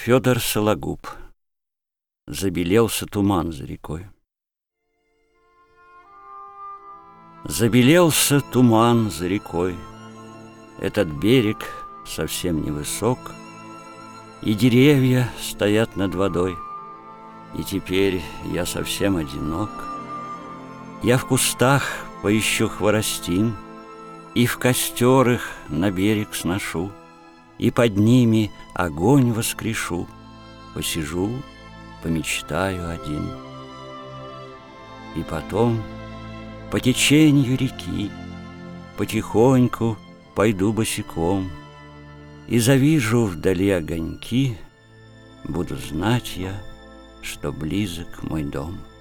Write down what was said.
Федор Сологуб. Забелелся туман за рекой. Забелелся туман за рекой. Этот берег совсем невысок, и деревья стоят над водой. И теперь я совсем одинок. Я в кустах поищу хворостин, и в костер их на берег сношу, и под ними огонь воскрешу. Посижу, помечтаю один. И потом по теченью реки потихоньку пойду босиком, и завижу вдали огоньки, буду знать я, что близок мой дом.